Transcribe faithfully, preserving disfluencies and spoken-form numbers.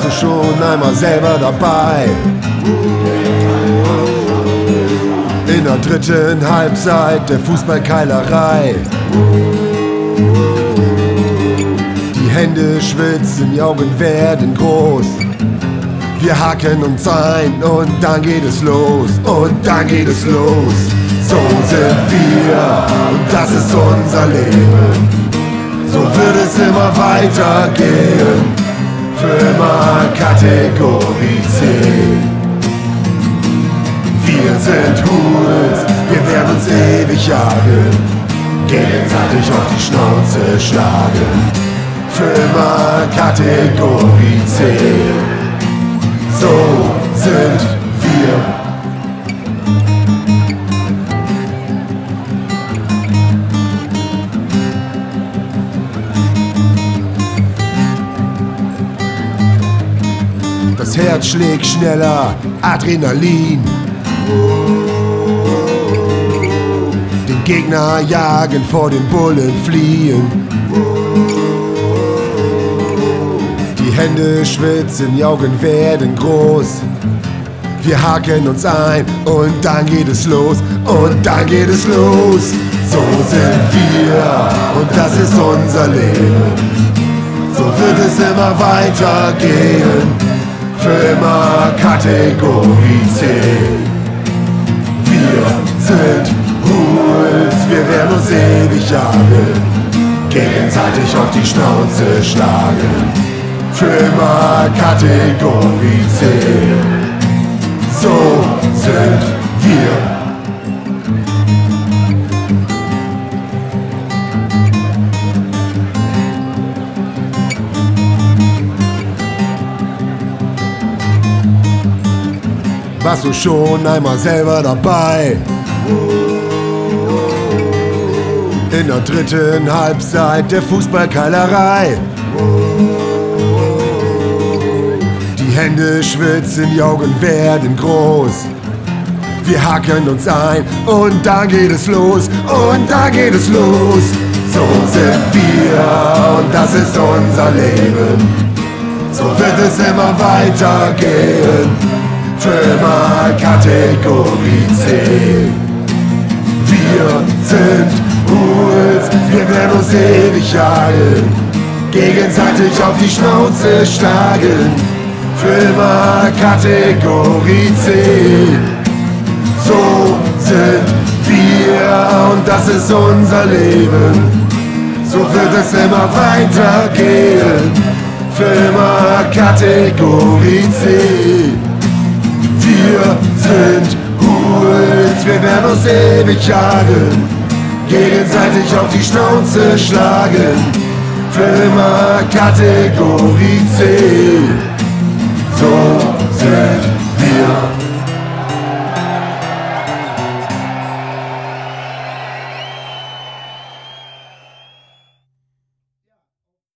Warst du schon einmal selber dabei? In der dritten Halbzeit der Fußballkeilerei. Die Hände schwitzen, die Augen werden groß. Wir hacken uns ein und dann geht es los. Und dann geht es los. So sind wir und das ist unser Leben. So wird es immer weitergehen. Für immer Kategorie C. Wir sind Hools, wir werden uns ewig jagen, gegenseitig auf die Schnauze schlagen. Für immer Kategorie C. So sind wir. Das Herz schlägt schneller, Adrenalin. Den Gegner jagen, vor den Bullen fliehen. Die Hände schwitzen, die Augen werden groß. Wir haken uns ein und dann geht es los. Und dann geht es los. So sind wir und das ist unser Leben. So wird es immer weitergehen. Für immer Kategorie C. Wir sind Hools, wir werden uns ewig jagen, gegenseitig auf die Schnauze schlagen. Für immer Kategorie C. So sind wir. Warst du schon einmal selber dabei? In der dritten Halbzeit der Fußballkeilerei. Die Hände schwitzen, die Augen werden groß. Wir hacken uns ein und dann geht es los. Und dann geht es los. So sind wir und das ist unser Leben. So wird es immer weitergehen. Für immer Kategorie C. Wir sind Hools, wir werden uns ewig jagen, gegenseitig auf die Schnauze schlagen. Für immer Kategorie C. So sind wir und das ist unser Leben. So wird es immer weitergehen. Für immer Kategorie C. Wir sind Hools, wir werden uns ewig jagen, gegenseitig auf die Schnauze schlagen. Für immer Kategorie C.